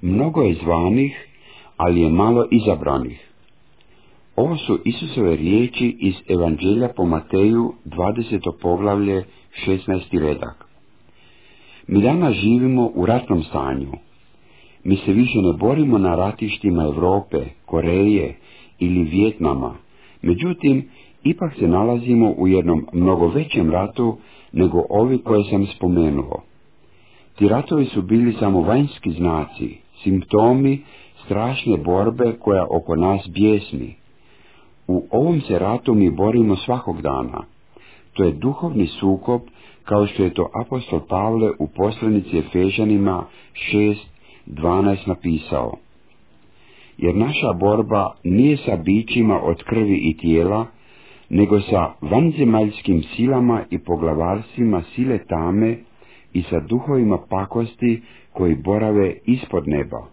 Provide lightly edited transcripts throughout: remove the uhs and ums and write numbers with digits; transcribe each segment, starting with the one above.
Mnogo je zvanih, ali je malo izabranih. Ovo su Isusove riječi iz Evanđelja po Mateju, 20. poglavlje, 16. redak. Mi danas živimo u ratnom stanju. Mi se više ne borimo na ratištima Europe, Koreje ili Vijetnama. Međutim, ipak se nalazimo u jednom mnogo većem ratu nego ovi koje sam spomenuo. Ti ratovi su bili samo vanjski znaci, simptomi strašne borbe koja oko nas bijesni. U ovom se ratu mi borimo svakog dana. To je duhovni sukob, kao što je to apostol Pavle u poslanici Efežanima 6:12 napisao. Jer naša borba nije sa bićima od krvi i tijela, nego sa vanzemaljskim silama i poglavarstvima sile tame i sa duhovima pakosti koji borave ispod neba.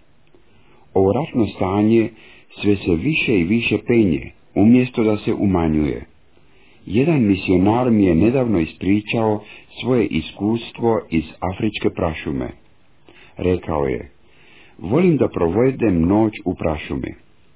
Ovo ratno stanje sve se više i više penje, umjesto da se umanjuje. Jedan misionar mi je nedavno ispričao svoje iskustvo iz afričke prašume. Rekao je: volim da provedem noć u prašumi.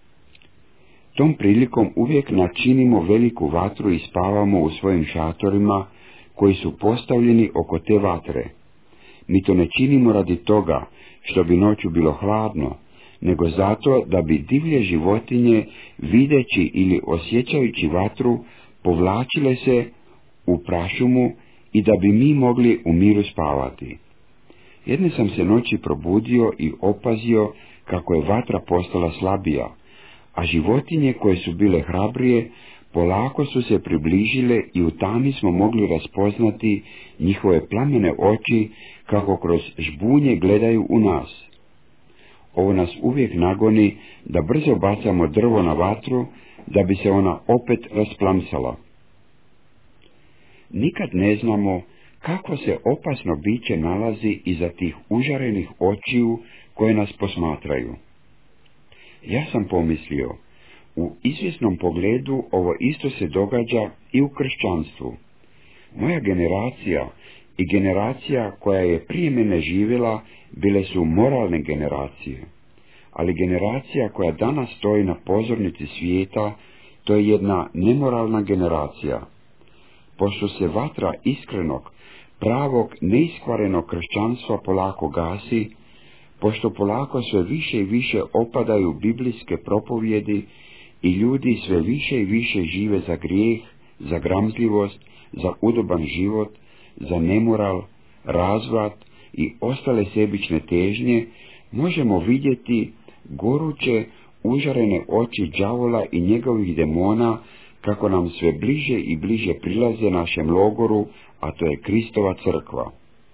Tom prilikom uvijek načinimo veliku vatru i spavamo u svojim šatorima koji su postavljeni oko te vatre. Mi to ne činimo radi toga što bi noću bilo hladno, nego zato da bi divlje životinje, videći ili osjećajući vatru, povlačile se u prašumu i da bi mi mogli u miru spavati. Jedne sam se noći probudio i opazio kako je vatra postala slabija, a životinje koje su bile hrabrije polako su se približile i u tami smo mogli raspoznati njihove plamene oči kako kroz žbunje gledaju u nas. Ovo nas uvijek nagoni da brzo bacamo drvo na vatru, da bi se ona opet rasplamsala. Nikad ne znamo kako se opasno biće nalazi iza tih užarenih očiju koje nas posmatraju. Ja sam pomislio, u izvjesnom pogledu ovo isto se događa i u kršćanstvu. Moja generacija i generacija koja je prije mene živjela bile su moralne generacije, ali generacija koja danas stoji na pozornici svijeta, to je jedna nemoralna generacija. Pošto se vatra iskrenog, pravog, neiskvarenog kršćanstva polako gasi, pošto polako sve više i više opadaju biblijske propovjedi i ljudi sve više i više žive za grijeh, za gramzljivost, za udoban život, za nemoral, razvrat i ostale sebične težnje, možemo vidjeti goruće, užarene oči đavola i njegovih demona kako nam sve bliže i bliže prilaze našem logoru, a to je Kristova crkva.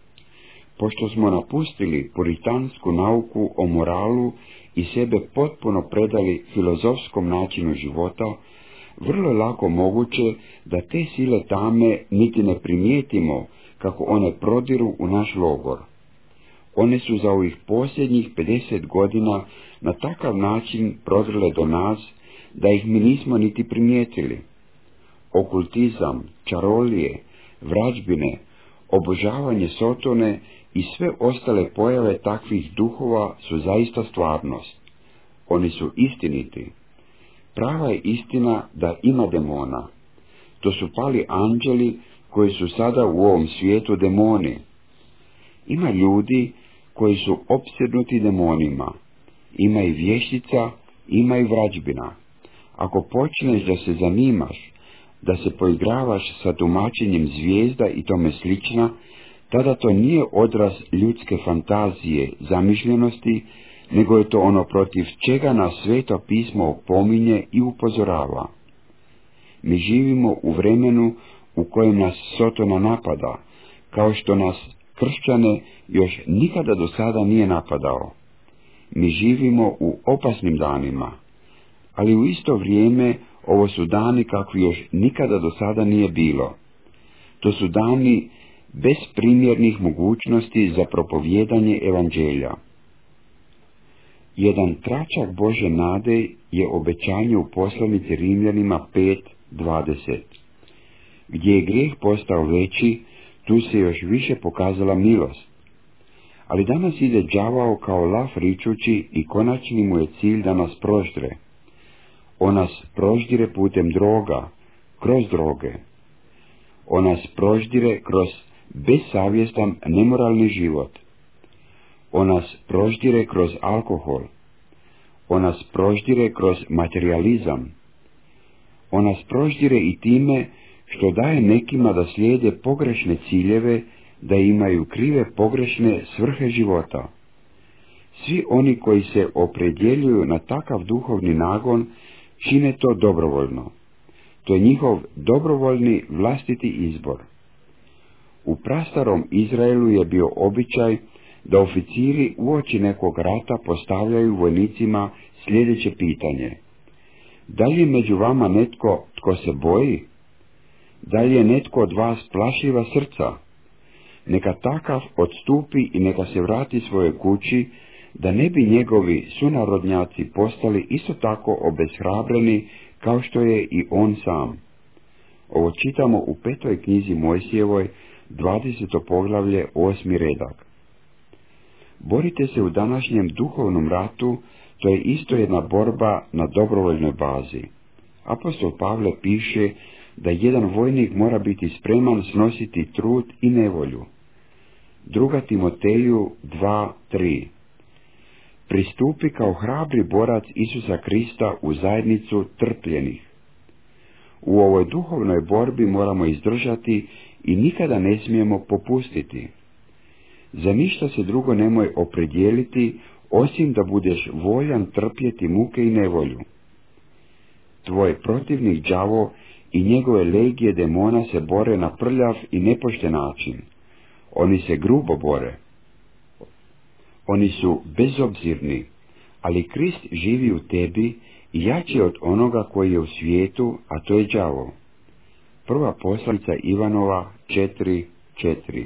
Pošto smo napustili puritansku nauku o moralu i sebe potpuno predali filozofskom načinu života, vrlo je lako moguće da te sile tame niti ne primijetimo kako one prodiru u naš logor. One su za ovih posljednjih 50 godina na takav način prodrile do nas da ih mi nismo niti primijetili. Okultizam, čarolije, vrađbine, obožavanje Sotone i sve ostale pojave takvih duhova su zaista stvarnost. Oni su istiniti. Prava je istina da ima demona. To su pali anđeli koji su sada u ovom svijetu demoni. Ima ljudi koji su opsjednuti demonima. Ima i vještica, ima i vrađbina. Ako počneš da se zanimaš, da se poigravaš sa tumačenjem zvijezda i tome slična, tada to nije odraz ljudske fantazije, zamišljenosti, nego je to ono protiv čega nas Sveto pismo opominje i upozorava. Mi živimo u vremenu u kojem nas Sotona napada, kao što nas kršćane još nikada do sada nije napadao. Mi živimo u opasnim danima, ali u isto vrijeme ovo su dani kakvi još nikada do sada nije bilo. To su dani bez primjernih mogućnosti za propovijedanje evanđelja. Jedan tračak Božje nade je obećanje u poslanici Rimljanima 5:20. Gdje je grijeh postao veći, tu se još više pokazala milost. Ali danas ide đavao kao lav ričući i konačni mu je cilj da nas proždre. On nas proždire putem droga, kroz droge. On nas proždire kroz besavjestan, nemoralni život. On nas proždire kroz alkohol. On nas proždire kroz materijalizam. On nas proždire i time što daje nekima da slijede pogrešne ciljeve, da imaju krive pogrešne svrhe života. Svi oni koji se opredjeljuju na takav duhovni nagon čine to dobrovoljno. To je njihov dobrovoljni vlastiti izbor. U prastarom Izraelu je bio običaj da oficiri uoči nekog rata postavljaju vojnicima sljedeće pitanje: da li je među vama netko tko se boji? Da li je netko od vas plašljiva srca? Neka takav odstupi i neka se vrati svojoj kući, da ne bi njegovi sunarodnjaci postali isto tako obeshrabreni kao što je i on sam. Ovo čitamo u 5. knjizi Mojsijevoj, 20. poglavlje, 8. redak. Borite se u današnjem duhovnom ratu, to je isto jedna borba na dobrovoljnoj bazi. Apostol Pavle piše da jedan vojnik mora biti spreman snositi trud i nevolju. 2. Timoteju 2:3. Pristupi kao hrabri borac Isusa Krista u zajednicu trpljenih. U ovoj duhovnoj borbi moramo izdržati i nikada ne smijemo popustiti. Za ništa se drugo nemoj opredijeliti, osim da budeš voljan trpjeti muke i nevolju. Tvoj protivnik đavo i njegove legije demona se bore na prljav i nepošten način. Oni se grubo bore. Oni su bezobzirni, ali Krist živi u tebi i jači od onoga koji je u svijetu, a to je đavo. Prva poslanica Ivanova 4:4.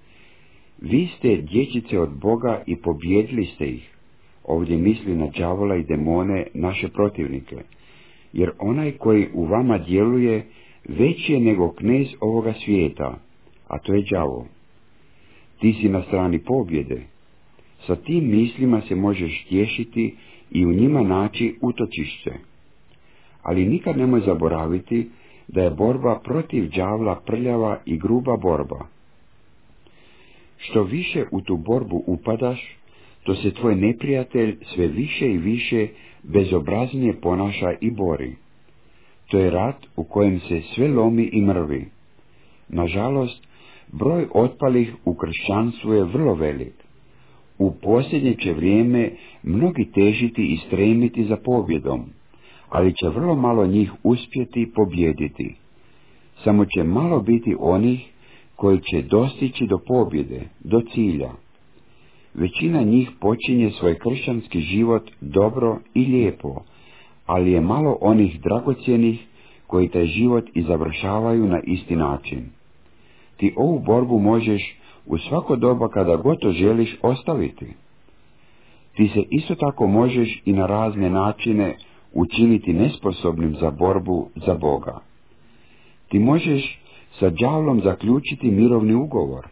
Vi ste dječice od Boga i pobjedili ste ih. Ovdje misli na đavola i demone, naše protivnike, jer onaj koji u vama djeluje veći je nego knez ovoga svijeta, a to je đavo. Ti si na strani pobjede. Sa tim mislima se možeš tješiti i u njima naći utočišće. Ali nikad nemoj zaboraviti da je borba protiv đavla prljava i gruba borba. Što više u tu borbu upadaš, to se tvoj neprijatelj sve više i više bezobraznije ponaša i bori. To je rat u kojem se sve lomi i mrvi. Nažalost, broj otpalih u kršćanstvu je vrlo velik. U posljednje će vrijeme mnogi težiti i stremiti za pobjedom, ali će vrlo malo njih uspjeti pobijediti. Samo će malo biti onih koji će dostići do pobjede, do cilja. Većina njih počinje svoj kršćanski život dobro i lijepo, ali je malo onih dragocjenih koji taj život i završavaju na isti način. Ti ovu borbu možeš u svako doba kada god to želiš ostaviti. Ti se isto tako možeš i na razne načine učiniti nesposobnim za borbu za Boga. Ti možeš sa đavlom zaključiti mirovni ugovor.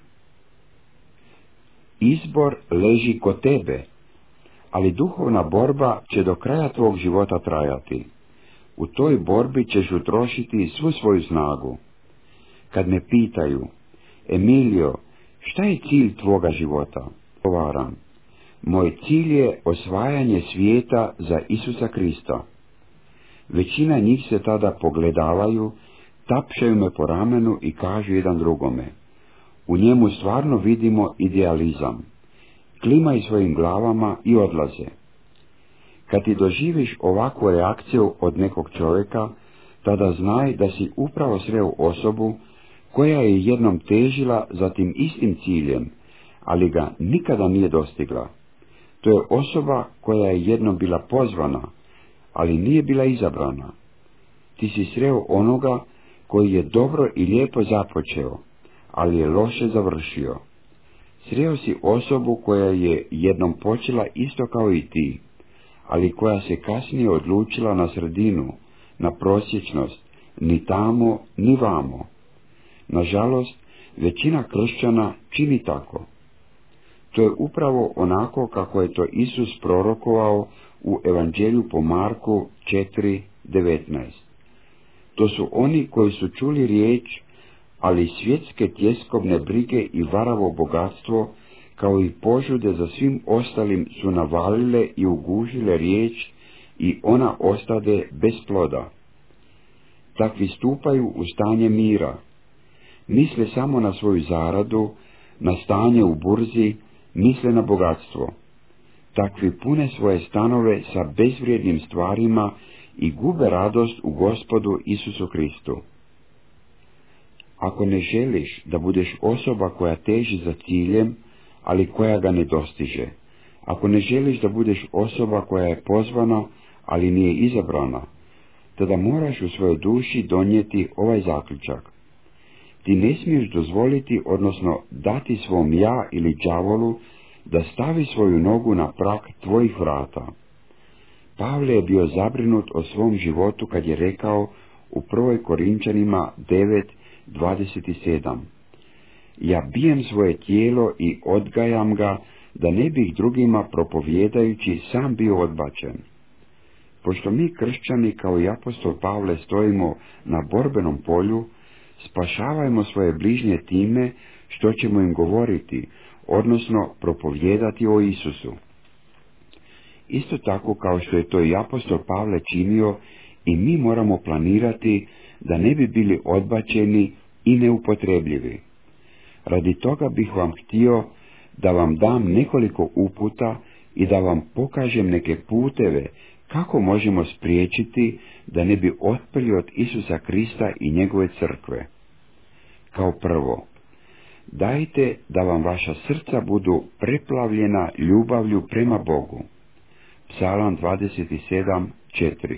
Izbor leži kod tebe, ali duhovna borba će do kraja tvog života trajati. U toj borbi ćeš utrošiti svu svoju snagu. Kad me pitaju: Emilio, šta je cilj tvoga života? Odgovaram: moj cilj je osvajanje svijeta za Isusa Krista. Većina njih se tada pogledavaju, tapšaju me po ramenu i kažu jedan drugome: u njemu stvarno vidimo idealizam. Klimaju svojim glavama i odlaze. Kad ti doživiš ovakvu reakciju od nekog čovjeka, tada znaj da si upravo sreo osobu koja je jednom težila za tim istim ciljem, ali ga nikada nije dostigla. To je osoba koja je jednom bila pozvana, ali nije bila izabrana. Ti si sreo onoga koji je dobro i lijepo započeo, ali je loše završio. Sreo si osobu koja je jednom počela isto kao i ti, ali koja se kasnije odlučila na sredinu, na prosječnost, ni tamo, ni vamo. Nažalost, većina kršćana čini tako. To je upravo onako kako je to Isus prorokovao u Evanđelju po Marku 4:19. To su oni koji su čuli riječ, ali svjetske tjeskovne brige i varavo bogatstvo, kao i požude za svim ostalim su navalile i ugužile riječ i ona ostade bez ploda. Takvi stupaju u stanje mira. Misle samo na svoju zaradu, na stanje u burzi, misle na bogatstvo. Takvi pune svoje stanove sa bezvrijednim stvarima i gube radost u Gospodu Isusu Kristu. Ako ne želiš da budeš osoba koja teži za ciljem, ali koja ga ne dostiže, ako ne želiš da budeš osoba koja je pozvana, ali nije izabrana, tada moraš u svojoj duši donijeti ovaj zaključak. Ti ne smiješ dozvoliti, odnosno dati svom ja ili đavolu da stavi svoju nogu na prag tvojih vrata. Pavle je bio zabrinut o svom životu kad je rekao u 1. Korinčanima 9:27. Ja bijem svoje tijelo i odgajam ga, da ne bih drugima propovjedajući sam bio odbačen. Pošto mi kršćani kao i apostol Pavle stojimo na borbenom polju, spašavajmo svoje bližnje time što ćemo im govoriti, odnosno propovjedati o Isusu. Isto tako kao što je to i apostol Pavle činio, i mi moramo planirati da ne bi bili odbačeni i neupotrebljivi. Radi toga bih vam htio da vam dam nekoliko uputa i da vam pokažem neke puteve kako možemo spriječiti da ne bi otpeli od Isusa Krista i njegove crkve. Kao prvo, dajte da vam vaša srca budu preplavljena ljubavlju prema Bogu. Psalam 27:4.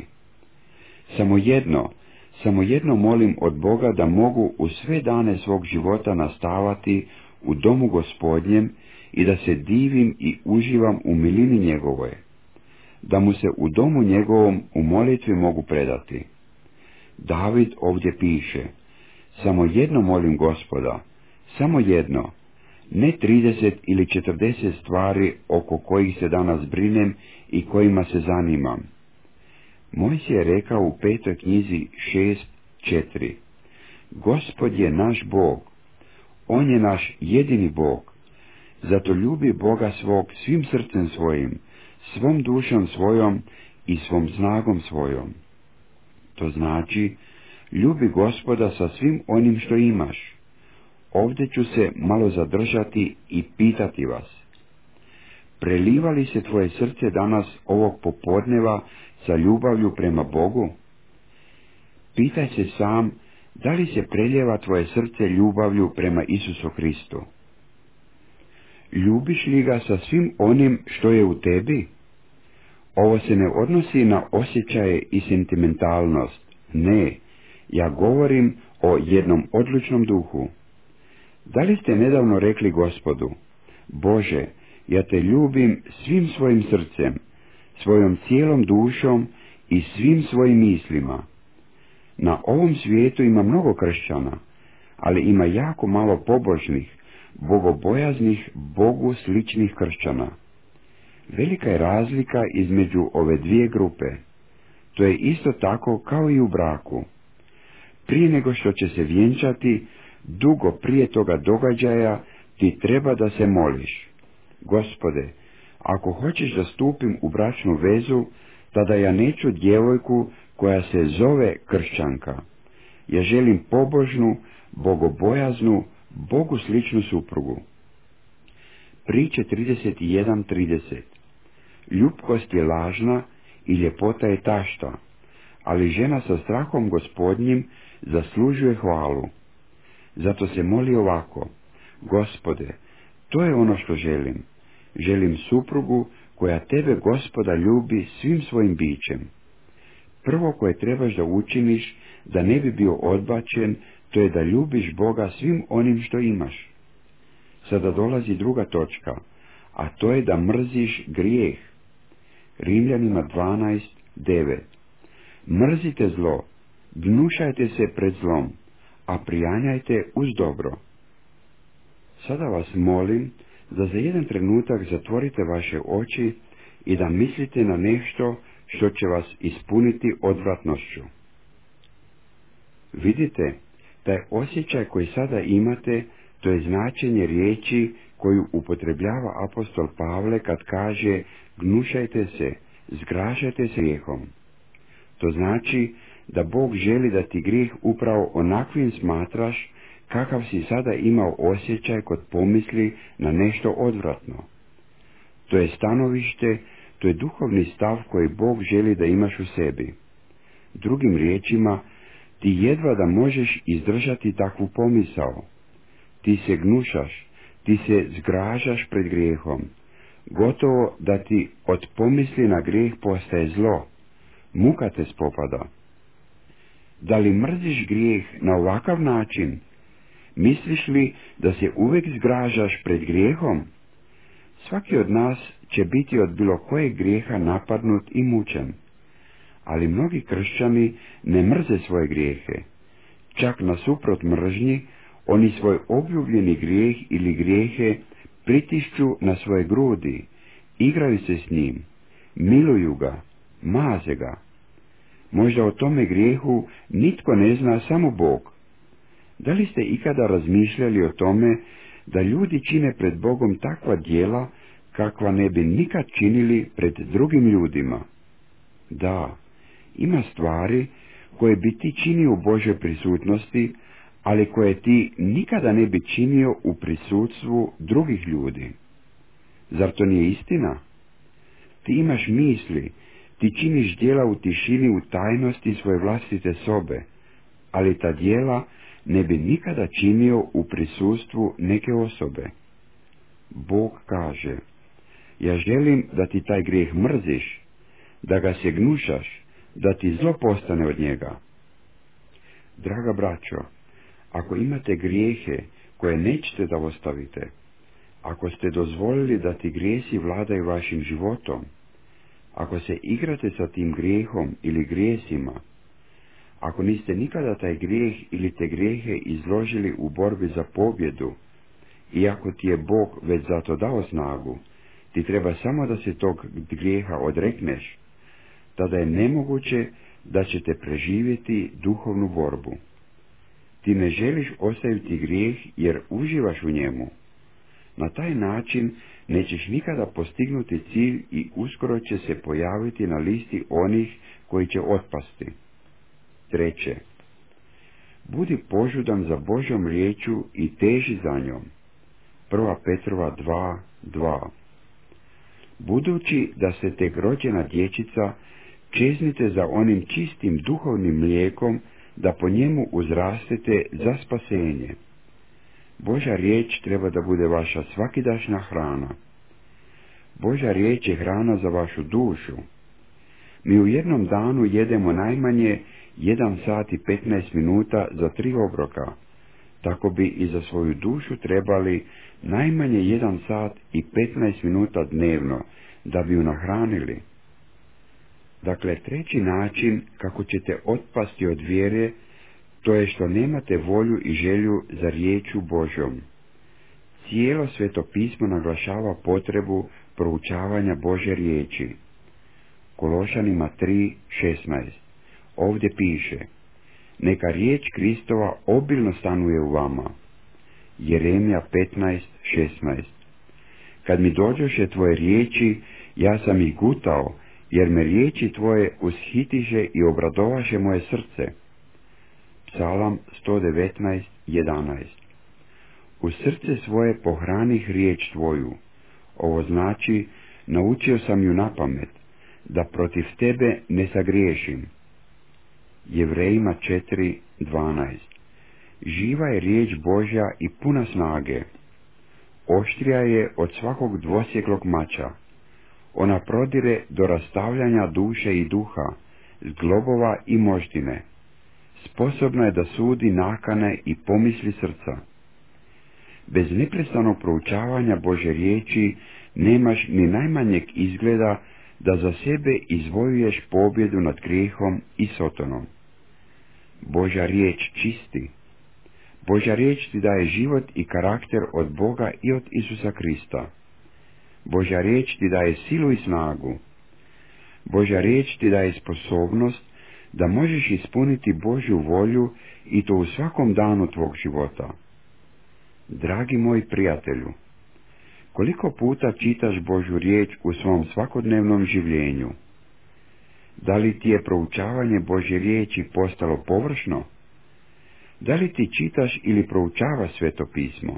Samo jedno molim od Boga, da mogu u sve dane svog života nastavati u domu Gospodnjem i da se divim i uživam u milini njegovoj, da mu se u domu njegovom u molitvi mogu predati. David ovdje piše: samo jedno molim Gospoda, samo jedno, ne 30 ili 40 stvari oko kojih se danas brinem i kojima se zanimam. Mojsije je rekao u 5. knjizi 6:4. Gospod je naš Bog, on je naš jedini Bog, zato ljubi Boga svog svim srcem svojim, svom dušom svojom i svom snagom svojom. To znači, ljubi Gospoda sa svim onim što imaš. Ovdje ću se malo zadržati i pitati vas: preliva li se tvoje srce danas ovog popodneva sa ljubavlju prema Bogu? Pitaj se sam, da li se preljeva tvoje srce ljubavlju prema Isusu Kristu? Ljubiš li ga sa svim onim što je u tebi? Ovo se ne odnosi na osjećaje i sentimentalnost. Ne, ja govorim o jednom odlučnom duhu. Da li ste nedavno rekli Gospodu: Bože, ja te ljubim svim svojim srcem, svojom cijelom dušom i svim svojim mislima? Na ovom svijetu ima mnogo kršćana, ali ima jako malo pobožnih, bogobojaznih, Bogu sličnih kršćana. Velika je razlika između ove dvije grupe. To je isto tako kao i u braku. Prije nego što će se vjenčati, dugo prije toga događaja, ti treba da se moliš: Gospode, ako hoćeš da stupim u bračnu vezu, tada ja neću djevojku koja se zove kršćanka. Ja želim pobožnu, bogobojaznu, Bogu sličnu suprugu. Priče 31:30. Ljubkost je lažna i ljepota je tašta, ali žena sa strahom Gospodnjim zaslužuje hvalu. Zato se moli ovako: Gospode, to je ono što želim. Želim suprugu koja tebe, Gospoda, ljubi svim svojim bićem. Prvo koje trebaš da učiniš da ne bi bio odbačen, to je da ljubiš Boga svim onim što imaš. Sada dolazi druga točka, a to je da mrziš grijeh. Rimljanima 12:9. Mrzite zlo, gnušajte se pred zlom, a prijanjajte uz dobro. Sada vas molim da za jedan trenutak zatvorite vaše oči i da mislite na nešto što će vas ispuniti odvratnošću. Vidite, taj osjećaj koji sada imate, to je značenje riječi koju upotrebljava apostol Pavle kad kaže gnušajte se, zgražajte se grijehom. To znači da Bog želi da ti grijeh upravo onakvim smatraš kakav si sada imao osjećaj kod pomisli na nešto odvratno. To je stanovište, to je duhovni stav koji Bog želi da imaš u sebi. Drugim riječima, ti jedva da možeš izdržati takvu pomisao. Ti se gnušaš, ti se zgražaš pred grijehom. Gotovo da ti od pomisli na grijeh postaje zlo. Muka te spopada. Da li mrziš grijeh na ovakav način? Misliš li da se uvijek zgražaš pred grijehom? Svaki od nas će biti od bilo kojeg grijeha napadnut i mučen. Ali mnogi kršćani ne mrze svoje grijehe. Čak nasuprot mržnji, oni svoj obljubljeni grijeh ili grijehe pritišću na svoje grudi, igraju se s njim, miluju ga, maze ga. Možda o tome grijehu nitko ne zna, samo Bog. Da li ste ikada razmišljali o tome da ljudi čine pred Bogom takva djela kakva ne bi nikad činili pred drugim ljudima? Da, ima stvari koje bi ti činio u Božoj prisutnosti, ali koje ti nikada ne bi činio u prisutstvu drugih ljudi. Zar to nije istina? Ti imaš misli, ti činiš djela u tišini, u tajnosti svoje vlastite sobe, ali ta djela ne bi nikada činio u prisustvu neke osobe. Bog kaže, ja želim da ti taj grijeh mrziš, da ga se gnušaš, da ti zlo postane od njega. Draga braćo, ako imate grijehe koje nećete da ostavite, ako ste dozvolili da ti grijesi vladaju vašim životom, ako se igrate sa tim grijehom ili grijesima, ako niste nikada taj grijeh ili te grijehe izložili u borbi za pobjedu, i ako ti je Bog već zato dao snagu, ti treba samo da se tog grijeha odrekneš, tada je nemoguće da ćete preživjeti duhovnu borbu. Ti ne želiš ostaviti grijeh jer uživaš u njemu. Na taj način nećeš nikada postignuti cilj i uskoro će se pojaviti na listi onih koji će otpasti. 3. Budi požudan za Božjom riječju i teži za njom. 1. Petrova 2:2. Budući da ste tek rođena dječica, čeznite za onim čistim duhovnim mlijekom, da po njemu uzrastete za spasenje. Božja riječ treba da bude vaša svakidašnja hrana. Božja riječ je hrana za vašu dušu. Mi u jednom danu jedemo najmanje 1 sat i 15 minuta za 3 obroka, tako bi i za svoju dušu trebali najmanje 1 sat i 15 minuta dnevno, da bi ju nahranili. Dakle, treći način kako ćete otpasti od vjere, to je što nemate volju i želju za riječu Božjom. Cijelo Sveto pismo naglašava potrebu proučavanja Božje riječi. Kološanima 3:16. Ovdje piše: neka riječ Kristova obilno stanuje u vama. Jeremija 15:16. Kad mi dođoše tvoje riječi, ja sam ih gutao, jer me riječi tvoje ushitiše i obradovaše moje srce. Psalam 119:11. U srce svoje pohranih riječ tvoju. Ovo znači, naučio sam ju napamet, da protiv tebe ne sagriješim. Jevrejima 4:12. Živa je riječ Božja i puna snage. Oštrija je od svakog dvosjeklog mača. Ona prodire do rastavljanja duše i duha, zglobova i moždine. Sposobna je da sudi nakane i pomisli srca. Bez neprestanog proučavanja Božje riječi nemaš ni najmanjeg izgleda da za sebe izvojuješ pobjedu nad grijehom i sotonom. Božja riječ čisti. Božja riječ ti daje život i karakter od Boga i od Isusa Krista. Božja riječ ti daje silu i snagu. Božja riječ ti daje sposobnost da možeš ispuniti Božju volju i to u svakom danu tvog života. Dragi moj prijatelju, koliko puta čitaš Božju riječ u svom svakodnevnom življenju? Da li ti je proučavanje Božje riječi postalo površno? Da li ti čitaš ili proučavaš Sveto pismo?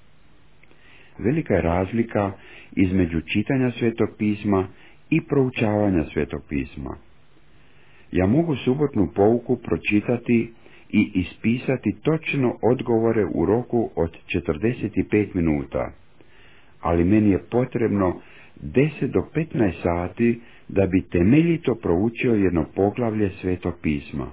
Velika je razlika između čitanja Svetog pisma i proučavanja Svetog pisma. Ja mogu subotnu pouku pročitati i ispisati točno odgovore u roku od 45 minuta, ali meni je potrebno 10 do 15 sati da bi temeljito proučio jedno poglavlje Svetog pisma.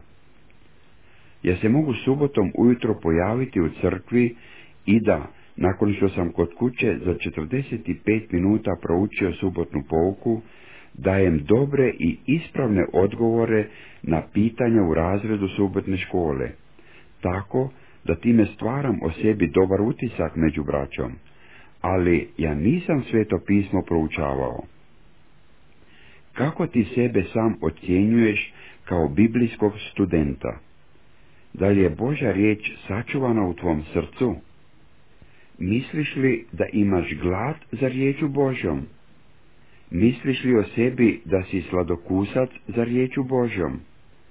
Ja se mogu subotom ujutro pojaviti u crkvi i da, nakon što sam kod kuće za 45 minuta proučio subotnu pouku, dajem dobre i ispravne odgovore na pitanja u razredu subotne škole, tako da time stvaram o sebi dobar utisak među braćom, ali ja nisam Sveto pismo proučavao. Kako ti sebe sam ocjenjuješ kao biblijskog studenta? Da li je Božja riječ sačuvana u tvom srcu? Misliš li da imaš glad za riječu Božjom? Misliš li o sebi da si sladokusac za riječu Božjom?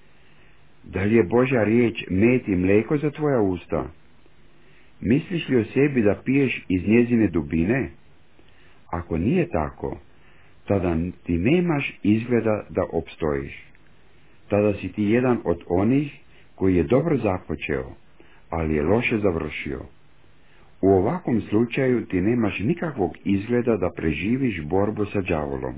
Da li je Božja riječ med i mlijeko za tvoja usta? Misliš li o sebi da piješ iz njezine dubine? Ako nije tako, tada ti nemaš izgleda da opstojiš. Tada si ti jedan od onih koji je dobro započeo, ali je loše završio. U ovakvom slučaju ti nemaš nikakvog izgleda da preživiš borbu sa đavolom.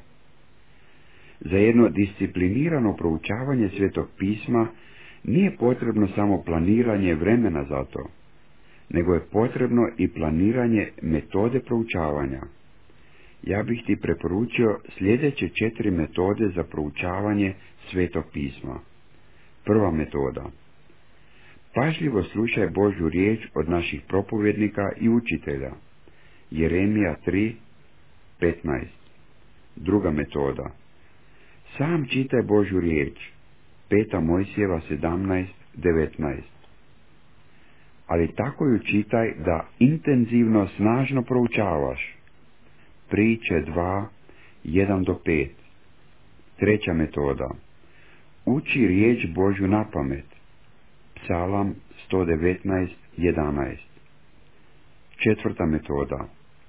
Za jedno disciplinirano proučavanje Svetog pisma nije potrebno samo planiranje vremena za to, nego je potrebno i planiranje metode proučavanja. Ja bih ti preporučio sljedeće 4 metode za proučavanje Svetog pisma. Prva metoda. Pažljivo slušaj Božju riječ od naših propovjednika i učitelja. Jeremija 3:15. Druga metoda. Sam čitaj Božju riječ. 5. Mojsijeva 17:19. Ali tako ju čitaj da intenzivno, snažno proučavaš. Priče 2:1-5. Treća metoda. Uči riječ Božju na pamet. Psalam 119:11. Četvrta metoda.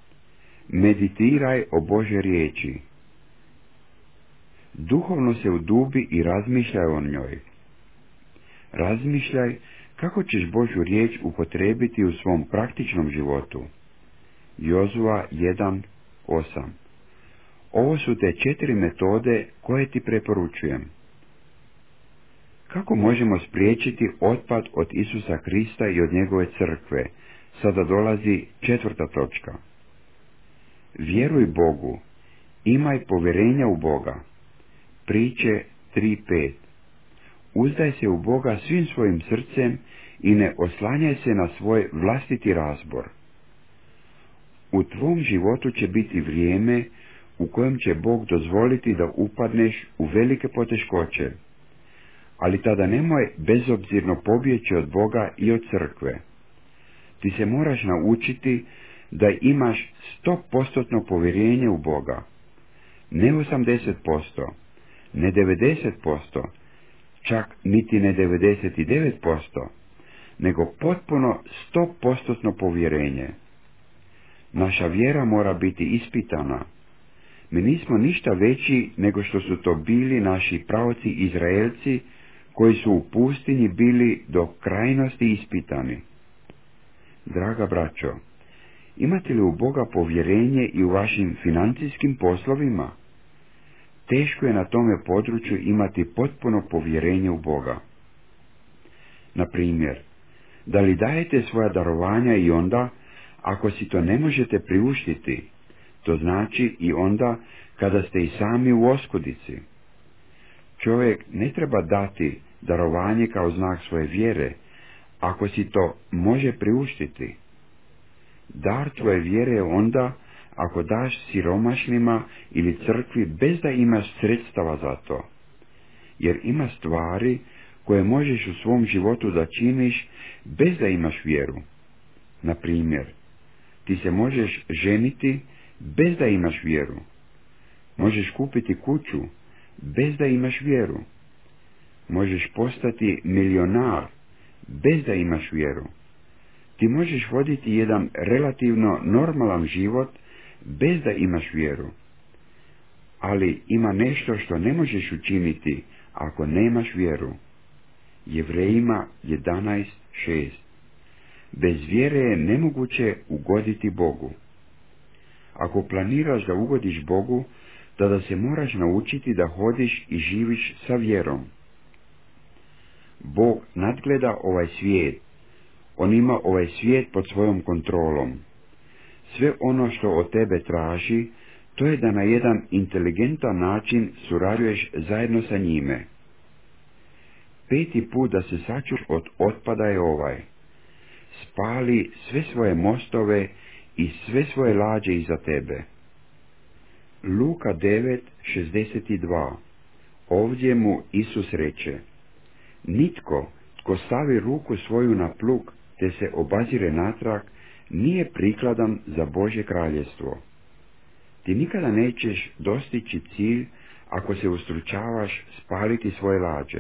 Meditiraj o Božje riječi. Duhovno se udubi i razmišljaj o njoj. Razmišljaj kako ćeš Božju riječ upotrijebiti u svom praktičnom životu. Jozua 1:8. Ovo su te 4 metode koje ti preporučujem. Kako možemo spriječiti otpad od Isusa Krista i od njegove crkve? Sada dolazi 4. točka. Vjeruj Bogu, imaj povjerenja u Boga. Priče 3:5. Uzdaj se u Boga svim svojim srcem i ne oslanjaj se na svoj vlastiti razbor. U tvom životu će biti vrijeme u kojem će Bog dozvoliti da upadneš u velike poteškoće, ali tada nemoj bezobzirno pobjeći od Boga i od crkve. Ti se moraš naučiti da imaš 100% povjerenje u Boga. Ne 80%, ne 90%, čak niti ne 99%, nego potpuno 100% povjerenje. Naša vjera mora biti ispitana. Mi nismo ništa veći nego što su to bili naši praoci Izraelci, koji su u pustinji bili do krajnosti ispitani. Draga braćo, imate li u Boga povjerenje i u vašim financijskim poslovima? Teško je na tome području imati potpuno povjerenje u Boga. Na primjer, da li dajete svoja darovanja i onda, ako si to ne možete priuštiti, to znači i onda kada ste i sami u oskudici. Čovjek ne treba dati darovanje kao znak svoje vjere, ako si to može priuštiti. Dar tvoje vjere je onda ako daš siromašnima ili crkvi bez da imaš sredstava za to. Jer ima stvari koje možeš u svom životu da činiš bez da imaš vjeru. Na primjer, ti se možeš ženiti bez da imaš vjeru. Možeš kupiti kuću bez da imaš vjeru. Možeš postati milionar bez da imaš vjeru. Ti možeš voditi jedan relativno normalan život bez da imaš vjeru. Ali ima nešto što ne možeš učiniti ako nemaš vjeru. Jevrejima 11:6. Bez vjere je nemoguće ugoditi Bogu. Ako planiraš da ugodiš Bogu, tada se moraš naučiti da hodiš i živiš sa vjerom. Bog nadgleda ovaj svijet. On ima ovaj svijet pod svojom kontrolom. Sve ono što od tebe traži, to je da na jedan inteligentan način surađuješ zajedno sa njime. 5. put da se sačuvaš od otpada je ovaj: spali sve svoje mostove i sve svoje lađe iza tebe. Luka 9:62. Ovdje mu Isus reče: nitko tko stavi ruku svoju na plug te se obazire natrag, nije prikladan za Božje kraljevstvo. Ti nikada nećeš dostići cilj ako se ustručavaš spaliti svoje lađe.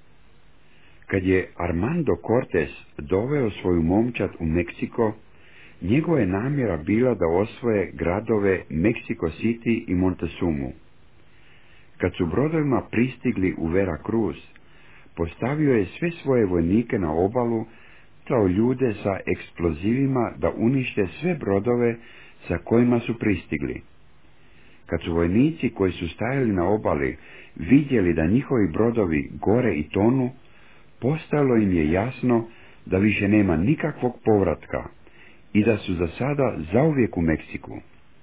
Kad je Armando Cortés doveo svoju momčad u Meksiko, njegova je namjera bila da osvoje gradove Mexico City i Montezumu. Kad su brodovima pristigli u Veracruz, postavio je sve svoje vojnike na obalu kao ljude sa eksplozivima da unište sve brodove sa kojima su pristigli. Kad su vojnici koji su stajali na obali vidjeli da njihovi brodovi gore i tonu, postalo im je jasno da više nema nikakvog povratka i da su za sada zauvijek u Meksiku.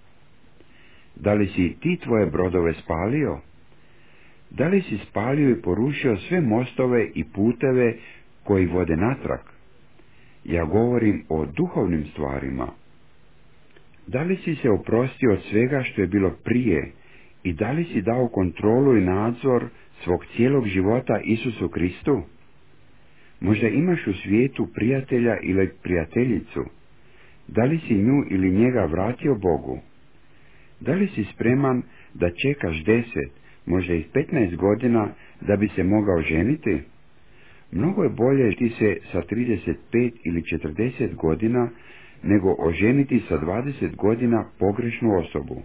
Da li si ti tvoje brodove spalio? Da li si spalio i porušio sve mostove i puteve koji vode natrag? Ja govorim o duhovnim stvarima. Da li si se oprostio od svega što je bilo prije i da li si dao kontrolu i nadzor svog cijelog života Isusu Kristu? Možda imaš u svijetu prijatelja ili prijateljicu. Da li si nju ili njega vratio Bogu? Da li si spreman da čekaš 10, možda i 15 godina da bi se mogao ženiti? Mnogo je bolje ti se sa 35 ili 40 godina nego oženiti sa 20 godina pogrešnu osobu.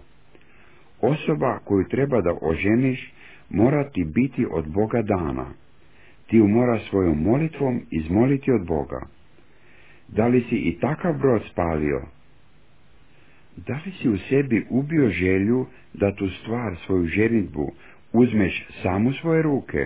Osoba koju treba da oženiš mora ti biti od Boga dana. Ti ju mora svojom molitvom izmoliti od Boga. Da li si i takav brod spalio? Da li si u sebi ubio želju da tu stvar, svoju ženidbu, uzmeš sam u svoje ruke?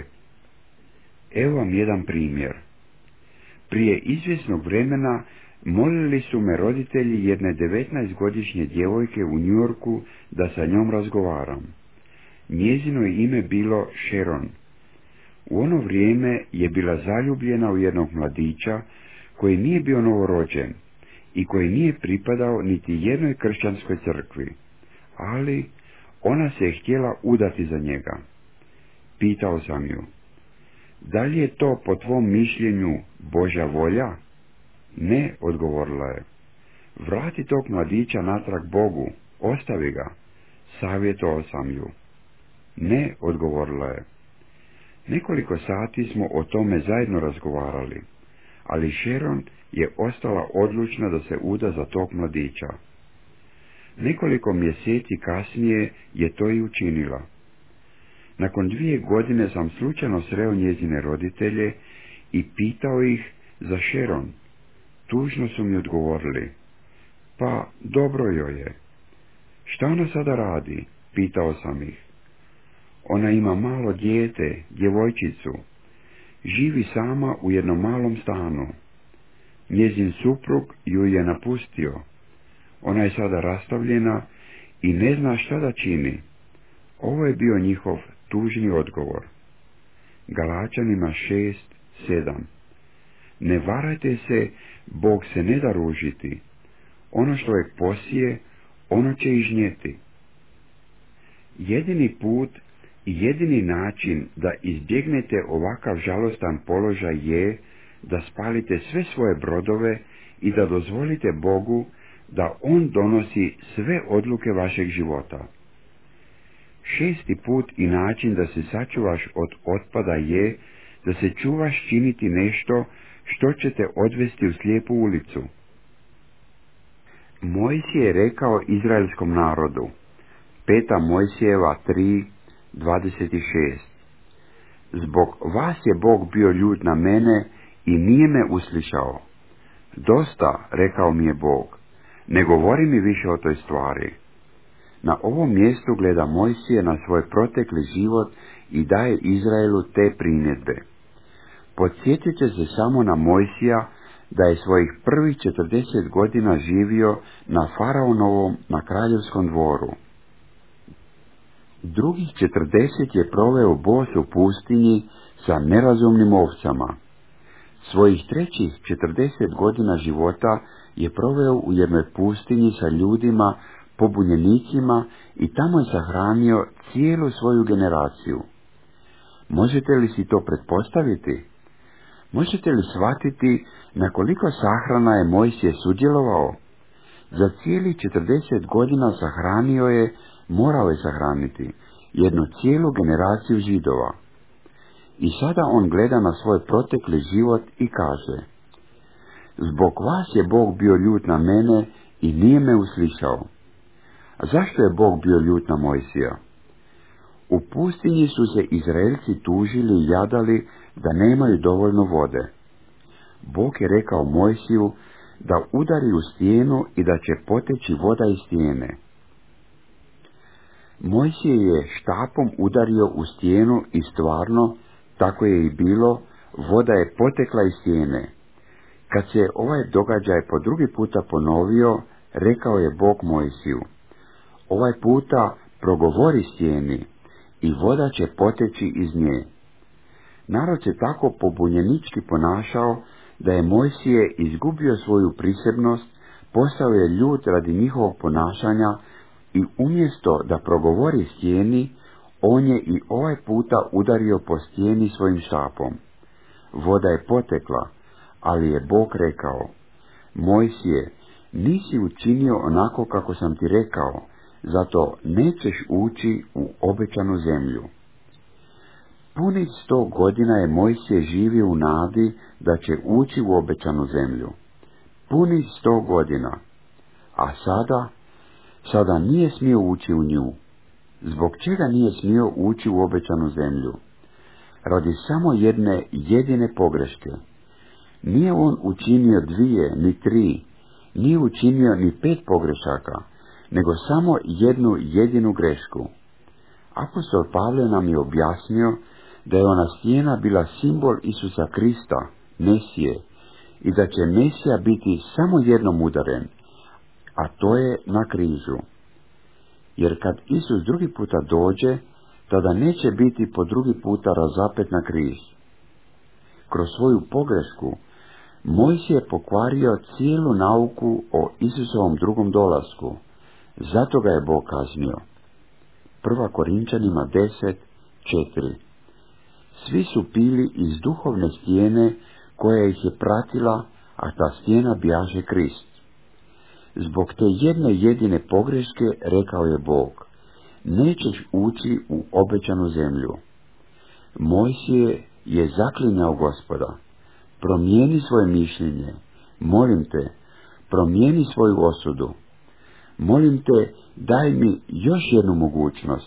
Evo vam jedan primjer. Prije izvjesnog vremena molili su me roditelji jedne 19-godišnje djevojke u New Yorku da sa njom razgovaram. Njezino je ime bilo Sharon. U ono vrijeme je bila zaljubljena u jednog mladića koji nije bio novorođen i koji nije pripadao niti jednoj kršćanskoj crkvi, ali ona se je htjela udati za njega. Pitao sam ju: da li je to po tvom mišljenju Božja volja? Ne, odgovorila je. Vrati tog mladića natrag Bogu, ostavi ga, savjetovao sam ju. Ne, odgovorila je. Nekoliko sati smo o tome zajedno razgovarali, ali Sharon je ostala odlučna da se uda za tog mladića. Nekoliko mjeseci kasnije je to i učinila. Nakon 2 godine sam slučajno sreo njezine roditelje i pitao ih za Sharon. Tužno su mi odgovorili: pa dobro joj je. Šta ona sada radi? Pitao sam ih. Ona ima malo dijete, djevojčicu. Živi sama u jednom malom stanu. Njezin suprug ju je napustio. Ona je sada rastavljena i ne zna šta da čini. Ovo je bio njihov tužni odgovor. Galačanima 6:7. Ne varajte se, Bog se ne da ružiti. Ono što je posije, ono će i žnjeti. Jedini put i jedini način da izbjegnete ovakav žalostan položaj je da spalite sve svoje brodove i da dozvolite Bogu da On donosi sve odluke vašeg života. 6. put i način da se sačuvaš od otpada je da se čuvaš činiti nešto što će te odvesti u slijepu ulicu. Mojsije je rekao izraelskom narodu, 5. Mojsijeva 3:26. Zbog vas je Bog bio ljut na mene i nije me uslišao. Dosta, rekao mi je Bog, ne govori mi više o toj stvari. Na ovom mjestu gleda Mojsije na svoj protekli život i daje Izraelu te primjedbe. Podsjetite se samo na Mojsija da je svojih prvih 40 godina živio na faraonovom, na kraljevskom dvoru. Drugih 40 je proveo bos u pustinji sa nerazumnim ovcama. Svojih trećih 40 godina života je proveo u jednoj pustinji sa ljudima, pobunjenicima i tamo je sahranio cijelu svoju generaciju. Možete li si to pretpostaviti? Možete li shvatiti na koliko sahrana je Mojsije sudjelovao? Za cijeli 40 godina sahranio je, morao je sahraniti, jednu cijelu generaciju Židova. I sada on gleda na svoj protekli život i kaže: zbog vas je Bog bio ljut na mene i nije me uslišao. A zašto je Bog bio ljut na Mojsija? U pustinji su se Izraelci tužili i jadali da nemaju dovoljno vode. Bog je rekao Mojsiju da udari u stijenu i da će poteći voda iz stijene. Mojsije je štapom udario u stijenu i stvarno, tako je i bilo, voda je potekla iz stijene. Kad se ovaj događaj po drugi puta ponovio, rekao je Bog Mojsiju: ovaj puta progovori stijeni i voda će poteći iz nje. Narod se tako pobunjenički ponašao da je Mojsije izgubio svoju prisebnost, postao je ljut radi njihovog ponašanja i umjesto da progovori stijeni, on je i ovaj puta udario po stijeni svojim štapom. Voda je potekla, ali je Bog rekao: Mojsije, nisi učinio onako kako sam ti rekao, zato nećeš ući u obećanu zemlju. Punih 100 godina je Mojsije živio u nadi da će ući u obećanu zemlju. Punih 100 godina. A sada nije smio ući u nju. Zbog čega nije smio ući u obećanu zemlju? Radi samo jedne jedine pogreške. Nije on učinio 2 ni 3, nije učinio ni 5 pogrešaka, nego samo jednu jedinu grešku. Apostol Pavle nam je objasnio da je ona stijena bila simbol Isusa Krista, Mesije, i da će Mesija biti samo jednom udaren, a to je na križu. Jer kad Isus drugi puta dođe, tada neće biti po drugi puta razapet na križ. Kroz svoju pogrešku Mojsije je pokvario cijelu nauku o Isusovom drugom dolasku, zato ga je Bog kaznio. 1. Korinčanima 10:4. Svi su pili iz duhovne stijene koja ih je pratila, a ta stijena bjaže Krist. Zbog te jedne jedine pogreške rekao je Bog: nećeš ući u obećanu zemlju. Mojsije je zaklinjao Gospoda: promijeni svoje mišljenje, molim te, promijeni svoju osudu. Molim te, daj mi još jednu mogućnost.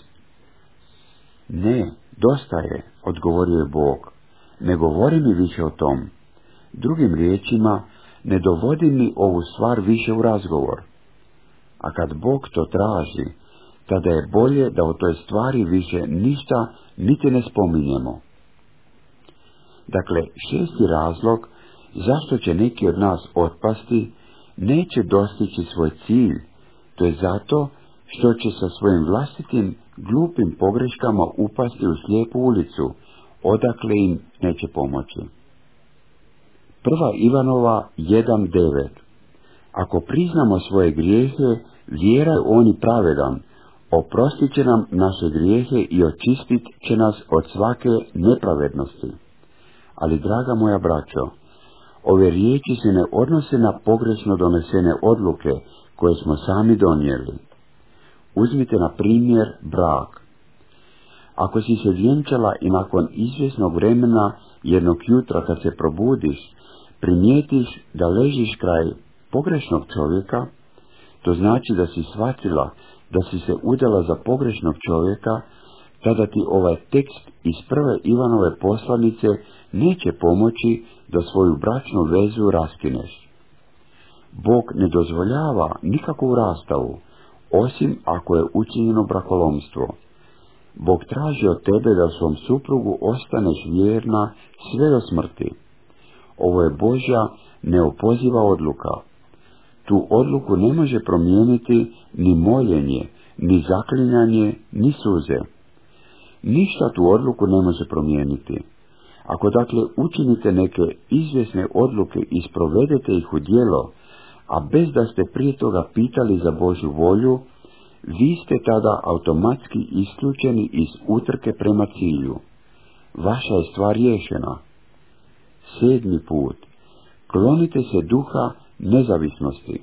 Ne, dosta je, odgovorio je Bog, ne govori mi više o tom. Drugim riječima, ne dovodi mi ovu stvar više u razgovor. A kad Bog to traži, tada je bolje da o toj stvari više ništa niti ne spominjemo. Dakle, 6. razlog zašto će neki od nas otpasti, neće dostići svoj cilj, to je zato što će sa svojim vlastitim glupim pogreškama upasti u slijepu ulicu, odakle im neće pomoći. Prva Ivanova 1.9. Ako priznamo svoje grijehe, vjera je on i pravedan, oprostit će nam naše grijehe i očistit će nas od svake nepravednosti. Ali, draga moja braćo, ove riječi se ne odnose na pogrešno donesene odluke koje smo sami donijeli. Uzmite na primjer brak. Ako si se vjenčala i nakon izvjesnog vremena jednog jutra kad se probudiš, primijetiš da ležiš kraj pogrešnog čovjeka, to znači da si shvatila da si se udala za pogrešnog čovjeka, tada ti ovaj tekst iz prve Ivanove poslanice neće pomoći da svoju bračnu vezu raskineš. Bog ne dozvoljava nikakvu rastavu, osim ako je učinjeno brakolomstvo. Bog traži od tebe da svom suprugu ostaneš vjerna sve do smrti. Ovo je Božja neopoziva odluka. Tu odluku ne može promijeniti ni moljenje, ni zaklinjanje, ni suze. Ništa tu odluku ne može promijeniti. Ako dakle učinite neke izvjesne odluke i sprovedete ih u djelo, a bez da ste prije toga pitali za Božju volju, vi ste tada automatski isključeni iz utrke prema cilju. Vaša je stvar riješena. 7. put. Klonite se duha nezavisnosti.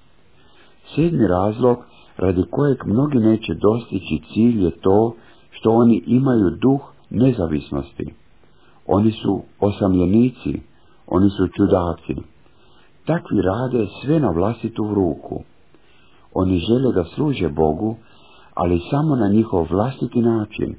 7. razlog radi kojeg mnogi neće dostići cilj je to što oni imaju duh nezavisnosti. Oni su osamljenici, oni su čudaci. Takvi rade sve na vlastitu ruku. Oni žele da služe Bogu, ali samo na njihov vlastiti način.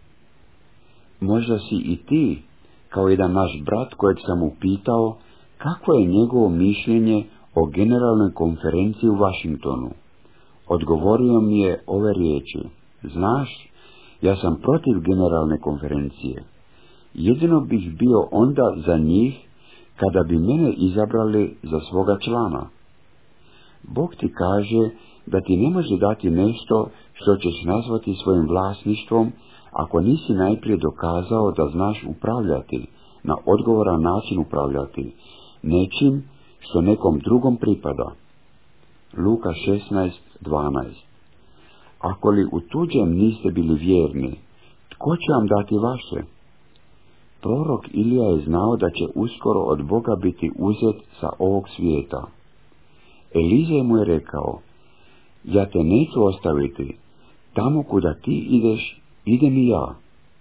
Možda si i ti, kao jedan naš brat kojeg sam upitao, kako je njegovo mišljenje o generalnoj konferenciji u Washingtonu. Odgovorio mi je ove riječi: znaš, ja sam protiv generalne konferencije. Jedino bih bio onda za njih kada bi mene izabrali za svoga člana. Bog ti kaže da ti ne može dati nešto što ćeš nazvati svojim vlasništvom ako nisi najprije dokazao da znaš upravljati, na odgovoran način upravljati, nečim što nekom drugom pripada. Luka 16:12. Ako li u tuđem niste bili vjerni, tko će vam dati vaše? Prorok Ilija je znao da će uskoro od Boga biti uzet sa ovog svijeta. Elizej mu je rekao: ja te neću ostaviti, tamo kuda ti ideš, idem i ja.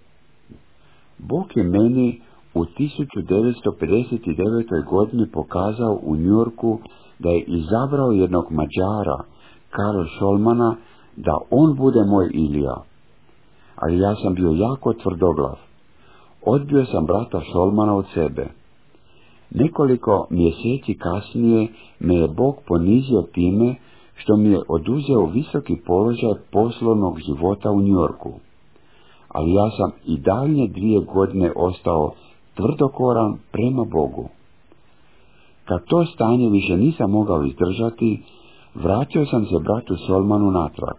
Bog je meni u 1959. godini pokazao u New Yorku da je izabrao jednog Mađara, Karl Scholmana, da on bude moj Ilija. Ali ja sam bio jako tvrdoglav. Odbio sam brata Scholmana od sebe. Nekoliko mjeseci kasnije me je Bog ponizio time što mi je oduzeo visoki položaj poslovnog života u New Yorku. Ali ja sam i daljnje 2 godine ostao tvrdokoran prema Bogu. Kad to stanje više nisam mogao izdržati, vratio sam se bratu Scholmanu natrag.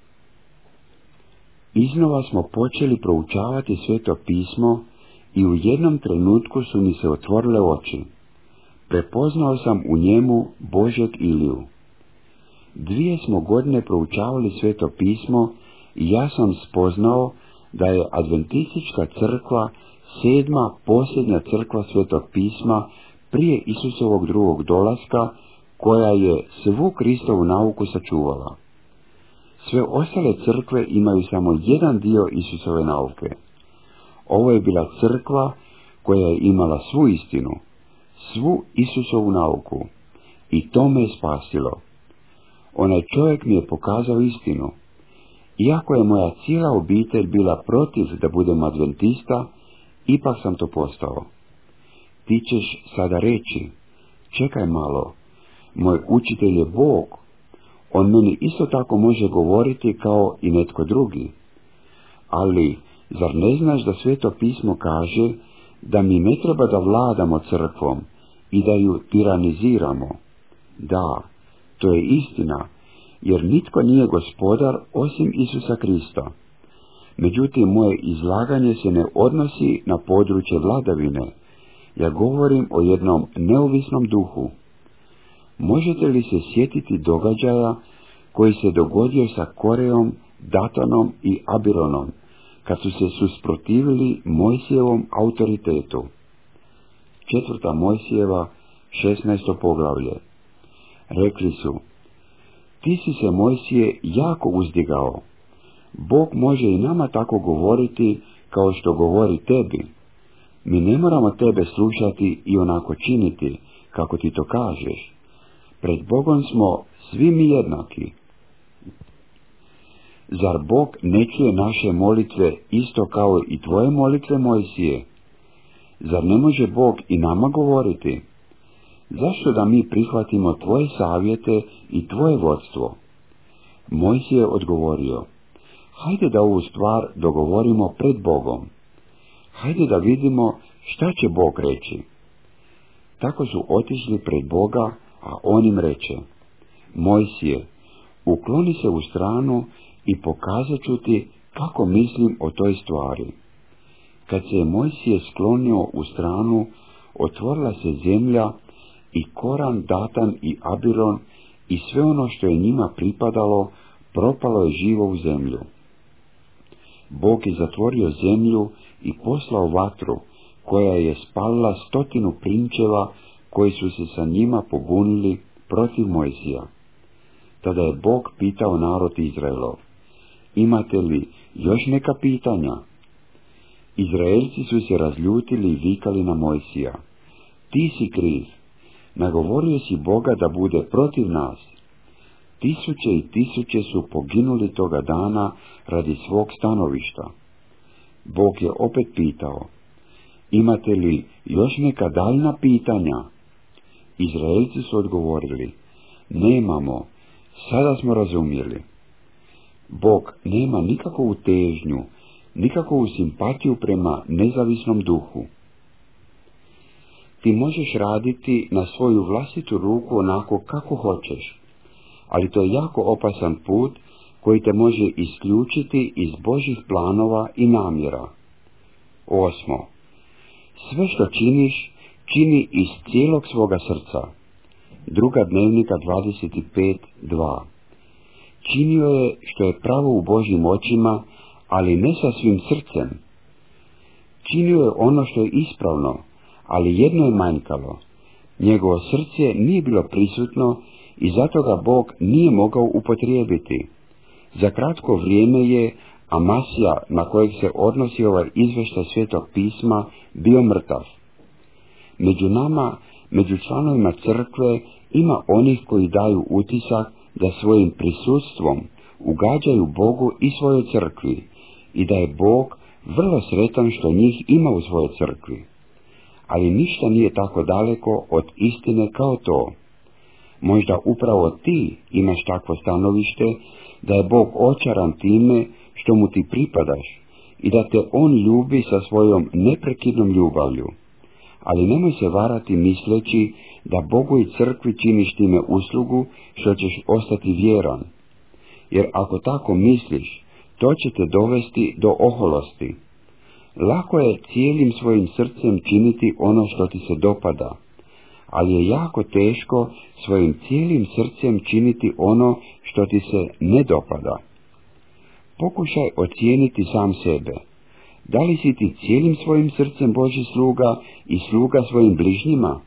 Iznova smo počeli proučavati Sveto pismo i u jednom trenutku su mi se otvorile oči. Prepoznao sam u njemu Božjeg Iliju. 2 smo godine proučavali Sveto pismo i ja sam spoznao da je Adventistička crkva 7. posljednja crkva Svetog pisma prije Isusovog drugog dolaska, koja je svu Kristovu nauku sačuvala. Sve ostale crkve imaju samo jedan dio Isusove nauke. Ovo je bila crkva koja je imala svu istinu, svu Isusovu nauku, i to me je spasilo. Onaj čovjek mi je pokazao istinu. Iako je moja cijela obitelj bila protiv da budem adventista, ipak sam to postao. Ti ćeš sada reći: čekaj malo, moj učitelj je Bog, on meni isto tako može govoriti kao i netko drugi. Ali, zar ne znaš da Sveto pismo kaže da mi ne treba da vladamo crkvom i da ju tiraniziramo? Da, to je istina, jer nitko nije gospodar osim Isusa Krista. Međutim, moje izlaganje se ne odnosi na područje vladavine, Ja govorim o jednom neovisnom duhu. Možete li se sjetiti događaja koji se dogodio sa Koreom, Datanom i Abironom, kad su se susprotivili Mojsijevom autoritetu? 4. Mojsijeva, 16. poglavlje. Rekli su: ti si se, Mojsije, jako uzdigao. Bog može i nama tako govoriti kao što govori tebi. Mi ne moramo tebe slušati i onako činiti kako ti to kažeš. Pred Bogom smo svi mi jednaki. Zar Bog ne čuje naše molitve isto kao i tvoje molitve, Mojsije? Zar ne može Bog i nama govoriti? Zašto da mi prihvatimo tvoje savjete i tvoje vodstvo? Mojsije je odgovorio: hajde da ovu stvar dogovorimo pred Bogom. Hajde da vidimo šta će Bog reći. Tako su otišli pred Boga, a on im reče: Mojsije, ukloni se u stranu i pokazat ću ti kako mislim o toj stvari. Kad se je Mojsije sklonio u stranu, otvorila se zemlja i Koran, Datan i Abiron i sve ono što je njima pripadalo propalo je živo u zemlju. Bog je zatvorio zemlju i poslao vatru, koja je spalila 100 prinčeva koji su se sa njima pobunili protiv Mojsija. Tada je Bog pitao narod Izraelov: imate li još neka pitanja? Izraelci su se razljutili i vikali na Mojsija: ti si kriv, nagovorio si Boga da bude protiv nas. 1000 i 1000 su poginuli toga dana radi svog stanovišta. Bog je opet pitao: imate li još neka daljna pitanja? Izraelci su odgovorili: nemamo, sada smo razumjeli. Bog nema nikakvu težnju, nikakvu simpatiju prema nezavisnom duhu. Ti možeš raditi na svoju vlastitu ruku onako kako hoćeš, ali to je jako opasan put koji te može isključiti iz Božjih planova i namjera. 8. Sve što činiš, čini iz cijelog svoga srca. 2. Dnevnika 25:2. Činio je što je pravo u Božjim očima, ali ne sa svim srcem. Činio je ono što je ispravno, ali jedno je manjkalo. Njegovo srce nije bilo prisutno i zato ga Bog nije mogao upotrijebiti. Za kratko vrijeme je Amasija, na kojeg se odnosi ovaj izvještaj Svetog pisma, bio mrtav. Među nama, među članovima crkve, ima onih koji daju utisak da svojim prisustvom ugađaju Bogu i svojoj crkvi i da je Bog vrlo sretan što njih ima u svojoj crkvi. Ali ništa nije tako daleko od istine kao to. Možda upravo ti imaš takvo stanovište da je Bog očaran time što mu ti pripadaš i da te on ljubi sa svojom neprekidnom ljubavlju. Ali nemoj se varati misleći da Bogu i crkvi činiš time uslugu što ćeš ostati vjeran. Jer ako tako misliš, to će te dovesti do oholosti. Lako je cijelim svojim srcem činiti ono što ti se dopada, ali je jako teško svojim cijelim srcem činiti ono što ti se ne dopada. Pokušaj ocijeniti sam sebe. Da li si ti cijelim svojim srcem Božji sluga i sluga svojim bližnjima?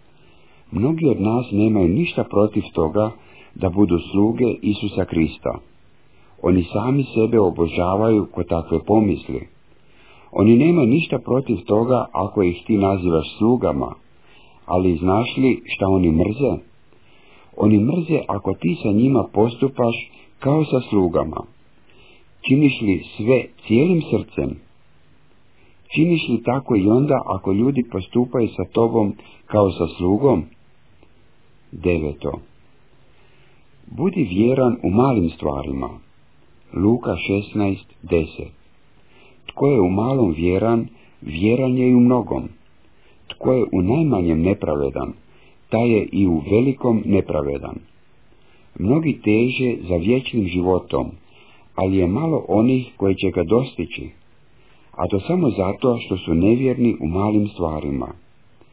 Mnogi od nas nemaju ništa protiv toga da budu sluge Isusa Krista. Oni sami sebe obožavaju kod takve pomisli. Oni nemaju ništa protiv toga ako ih ti nazivaš slugama, ali znaš li šta oni mrze? Oni mrze ako ti sa njima postupaš kao sa slugama. Činiš li sve cijelim srcem? Činiš li tako i onda ako ljudi postupaju sa tobom kao sa slugom? 9. Budi vjeran u malim stvarima. Luka 16:10. Tko je u malom vjeran, vjeran je i u mnogom. Tko je u najmanjem nepravedan, taj je i u velikom nepravedan. Mnogi teže za vječnim životom, ali je malo onih koji će ga dostići, a to samo zato što su nevjerni u malim stvarima.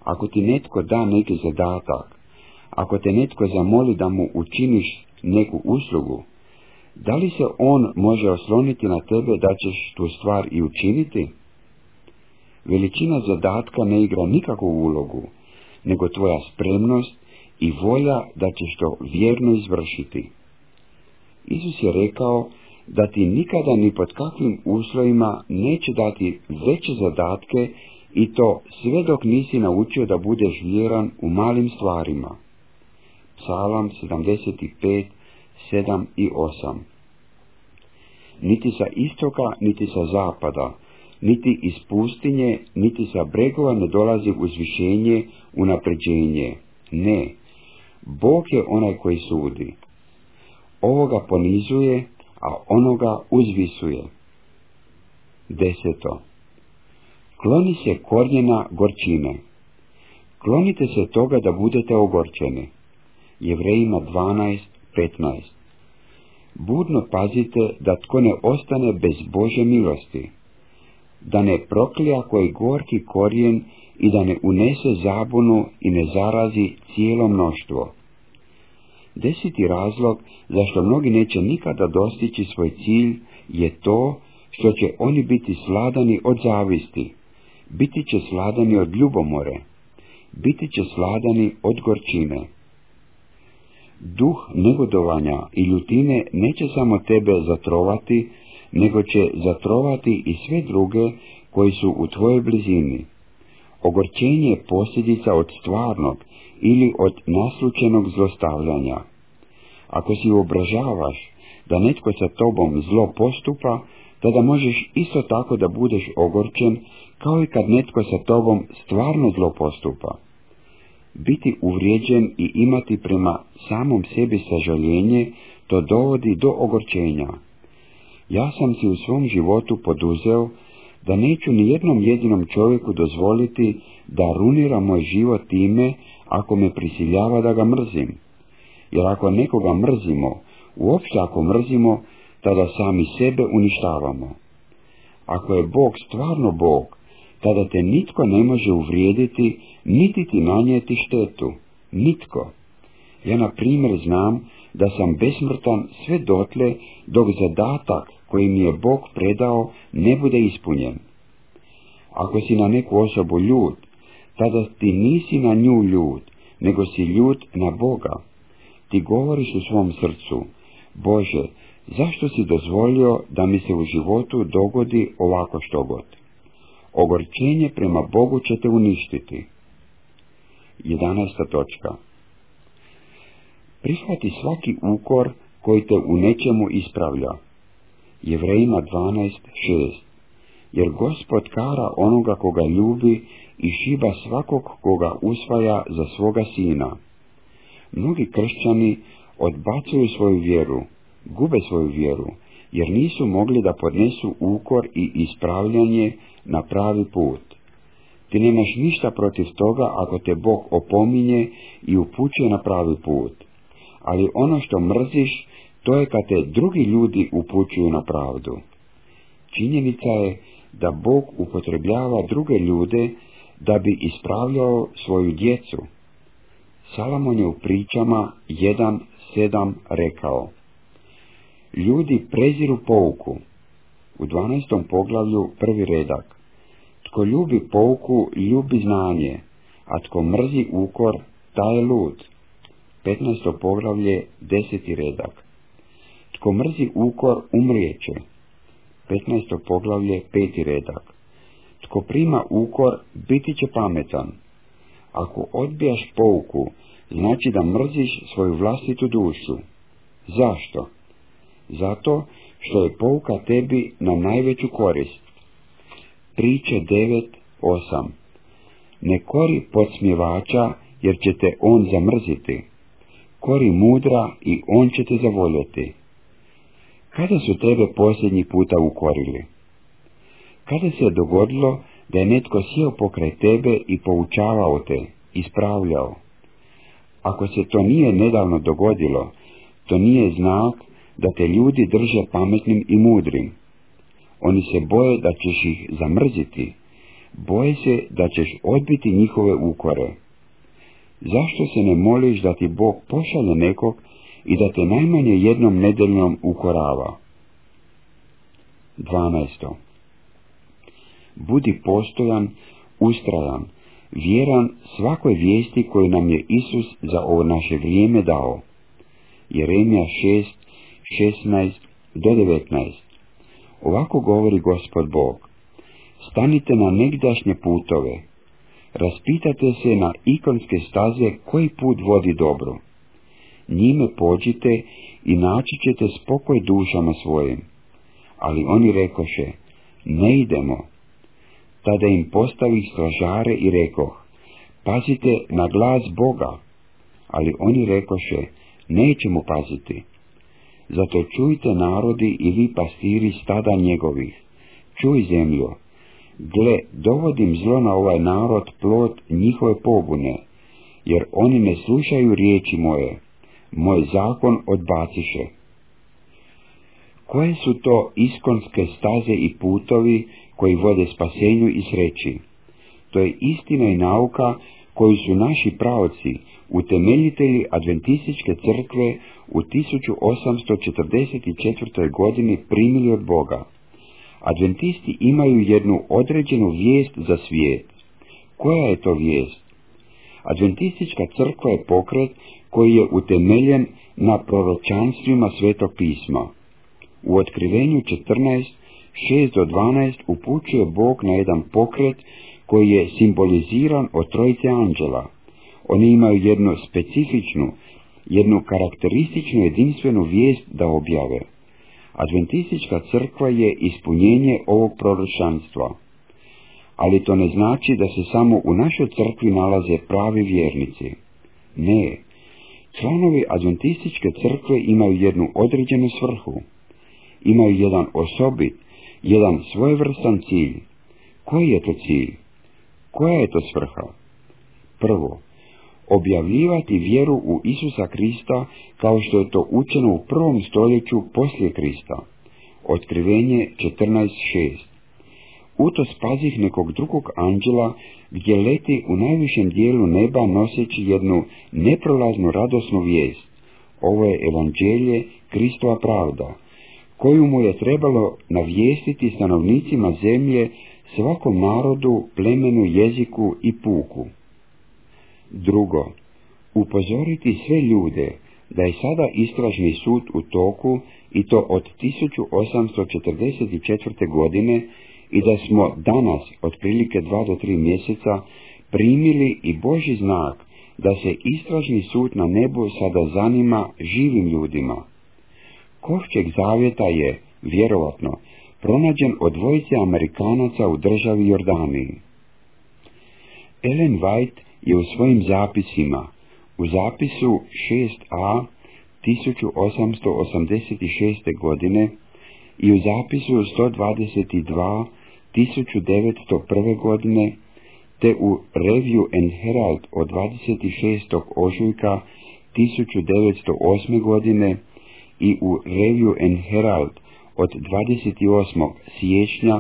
Ako ti netko da neki zadatak, ako te netko zamoli da mu učiniš neku uslugu, da li se on može osloniti na tebe da ćeš tu stvar i učiniti? Veličina zadatka ne igra nikakvu ulogu, nego tvoja spremnost i volja da ćeš to vjerno izvršiti. Isus je rekao da ti nikada ni pod kakvim uslovima neće dati veće zadatke i to sve dok nisi naučio da budeš vjeran u malim stvarima. Psalam 75, 7 i 8. Niti sa istoka, niti sa zapada, niti iz pustinje, niti sa bregova ne dolazi uzvišenje, unapređenje. Ne, Bog je onaj koji sudi. Ovoga ponizuje, a onoga uzvisuje. 10. Kloni se korijena gorčine. Klonite se toga da budete ogorčeni. Jevrejima 12:15. Budno pazite da tko ne ostane bez Božje milosti, da ne proklija koji gorki korijen i da ne unese zabunu i ne zarazi cijelo mnoštvo. 10. razlog zašto mnogi neće nikada dostići svoj cilj je to što će oni biti sladani od zavisti, biti će sladani od ljubomore, biti će sladani od gorčine. Duh negodovanja i ljutine neće samo tebe zatrovati, nego će zatrovati i sve druge koji su u tvojoj blizini. Ogorčenje je posljedica od stvarnog ili od naslućenog zlostavljanja. Ako si uobražavaš da netko sa tobom zlo postupa, tada možeš isto tako da budeš ogorčen kao i kad netko sa tobom stvarno zlo postupa. Biti uvrijeđen i imati prema samom sebi sažaljenje, to dovodi do ogorčenja. Ja sam si u svom životu poduzeo da neću ni jednom jedinom čovjeku dozvoliti da runira moj život time ako me prisiljava da ga mrzim. Jer ako nekoga mrzimo, uopšte ako mrzimo, tada sami sebe uništavamo. Ako je Bog stvarno Bog, tada te nitko ne može uvrijediti, niti ti nanijeti štetu. Nitko. Ja na primjer znam da sam besmrtan sve dotle dok zadatak koji mi je Bog predao ne bude ispunjen. Ako si na neku osobu ljut, tada ti nisi na nju ljut, nego si ljut na Boga. Ti govoriš u svom srcu: Bože, zašto si dozvolio da mi se u životu dogodi ovako štogod? Ogorčenje prema Bogu će te uništiti. 11. točka. Prihvati svaki ukor koji te u nečemu ispravlja. Jevrejima 12:6. Jer Gospod kara onoga koga ljubi i šiba svakog koga usvaja za svoga sina. Mnogi kršćani odbacuju svoju vjeru, gube svoju vjeru, jer nisu mogli da podnesu ukor i ispravljanje na pravi put. Ti nemaš ništa protiv toga ako te Bog opominje i upućuje na pravi put, ali ono što mrziš, to je kad te drugi ljudi upućuju na pravdu. Činjenica je da Bog upotrebljava druge ljude da bi ispravljao svoju djecu. Salomon je u pričama 1:7 rekao: ljudi preziru pouku. U 12. poglavlju 1. redak. Tko ljubi pouku, ljubi znanje, a tko mrzi ukor, taj je lud. 15. poglavlje 10. redak. Tko mrzi ukor, umrijeće. 15. poglavlje 5. redak. Tko prima ukor, biti će pametan. Ako odbijaš pouku, znači da mrziš svoju vlastitu dušu. Zašto? Zato što je pouka tebi na najveću korist. Priče 9:8. Ne kori podsmjevača, jer će te on zamrziti. Kori mudra i on će te zavoljeti. Kada su tebe posljednji puta ukorili? Kada se je dogodilo da je netko sjeo pokraj tebe i poučavao te, ispravljao? Ako se to nije nedavno dogodilo, to nije znak da te ljudi drže pametnim i mudrim. Oni se boje da ćeš ih zamrziti, Boje se da ćeš odbiti njihove ukore. Zašto se ne moliš da ti Bog pošalje nekog i da te najmanje jednom nedeljnom ukorava? 12. Budi postojan, ustrajan, vjeran svakoj vijesti koju nam je Isus za ovo naše vrijeme dao. Jeremija 6:16-19. Ovako govori Gospod Bog: stanite na negdašnje putove, raspitate se na ikonske staze koji put vodi dobro. Njime pođite i naći ćete spokoj dušama svojim. Ali oni rekoše: ne idemo. Tada im postavih stražare i rekoh: pazite na glas Boga. Ali oni rekoše: nećemo paziti. Zato čujte narodi i vi pastiri stada njegovih. Čuj zemljo, gle, dovodim zlo na ovaj narod, plod njihove pobune, jer oni ne slušaju riječi moje, moj zakon odbaciše. Koje su to iskonske staze i putovi koji vode spasenju i sreći? To je istina i nauka koju su naši praoci, utemeljitelji adventističke crkve u 1844. godini primili od Boga. Adventisti imaju jednu određenu vijest za svijet. Koja je to vijest? Adventistička crkva je pokret koji je utemeljen na proročanstvima Svetog pisma. U Otkrivenju 14:6-12 upućuje Bog na jedan pokret koji je simboliziran od trojice anđela. Oni imaju jednu specifičnu, jednu karakterističnu jedinstvenu vijest da objave. Adventistička crkva je ispunjenje ovog proročanstva. Ali to ne znači da se samo u našoj crkvi nalaze pravi vjernici. Ne, članovi adventističke crkve imaju jednu određenu svrhu. Imaju jedan osobit, jedan svojevrstan cilj. Koji je to cilj? Koja je to svrha? Prvo, objavljivati vjeru u Isusa Krista kao što je to učeno u 1. stoljeću poslije Krista. Otkrivenje 14:6. Uto spazih nekog drugog anđela gdje leti u najvišem dijelu neba noseći jednu neprolaznu radosnu vijest. Ovo je evanđelje Kristova pravda, koju mu je trebalo navijestiti stanovnicima zemlje, svakom narodu, plemenu, jeziku i puku. Drugo, upozoriti sve ljude da je sada istražni sud u toku i to od 1844. godine i da smo danas, otprilike 2 do 3 mjeseca, primili i Božji znak da se istražni sud na nebu sada zanima živim ljudima. Kovčeg zavjeta je, vjerovatno, pronađen od dvojice Amerikanaca u državi Jordaniji. Ellen White je u svojim zapisima, u zapisu 6a 1886. godine i u zapisu 122 1901. godine, te u Review and Herald od 26. ožujka 1908. godine i u Review and Herald od 28. siječnja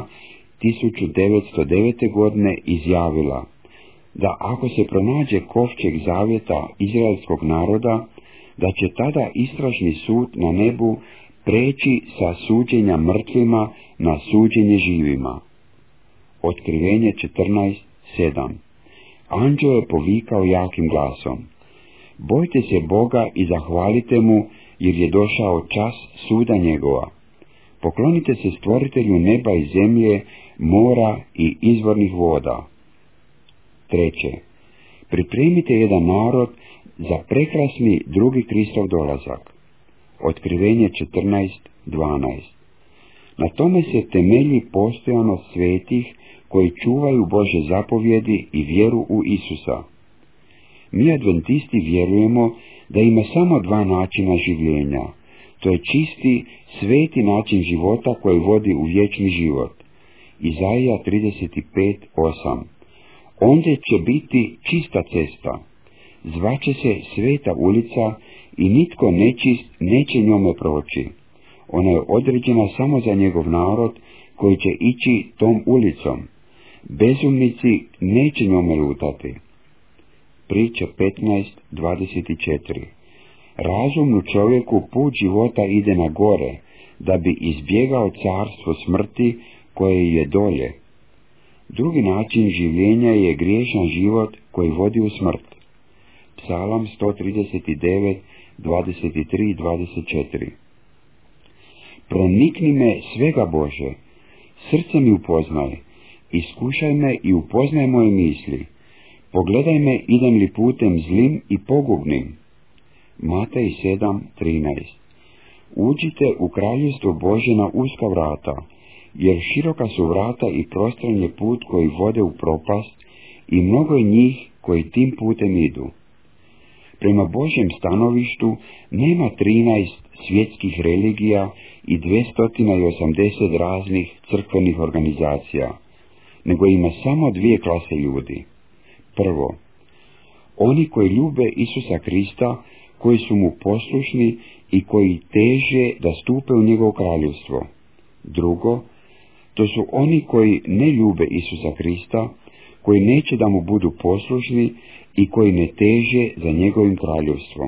1909. godine izjavila da ako se pronađe kovčeg zavjeta izraelskog naroda, da će tada istražni sud na nebu preći sa suđenja mrtvima na suđenje živima. Otkrivenje 14:7. Anđeo je povikao jakim glasom: bojte se Boga i zahvalite mu, jer je došao čas suda njegova. Poklonite se stvoritelju neba i zemlje, mora i izvornih voda. Treće, pripremite jedan narod za prekrasni drugi Kristov dolazak. Otkrivenje 14:12. Na tome se temelji postojanost svetih koji čuvaju Božje zapovjedi i vjeru u Isusa. Mi adventisti vjerujemo da ima samo 2 načina življenja. To je čisti, sveti način života koji vodi u vječni život. Izaija 35:8. Ondje će biti čista cesta, zvaće se Sveta ulica i nitko nečist neće njome proći. Ona je određena samo za njegov narod koji će ići tom ulicom. Bezumnici neće njome lutati. Priča 15:24. Razumnu čovjeku put života ide na gore, da bi izbjegao carstvo smrti koje je dolje. Drugi način življenja je griješan život koji vodi u smrt. Psalam 139:23-24. Pronikni me, svega Bože, srce mi upoznaj, iskušaj me i upoznaj moje misli. Pogledaj me, idem li putem zlim i pogubnim. Matej 7:13. Uđite u kraljevstvo Bože na uska vrata, jer široka su vrata i prostran je put koji vode u propast i mnogo je njih koji tim putem idu. Prema Božjem stanovištu nema 13 svjetskih religija i 280 raznih crkvenih organizacija, nego ima samo 2 klase ljudi. Prvo, oni koji ljube Isusa Krista, koji su mu poslušni i koji teže da stupe u njegovo kraljevstvo. Drugo, to su oni koji ne ljube Isusa Krista, koji neće da mu budu poslušni i koji ne teže za njegovim kraljevstvom.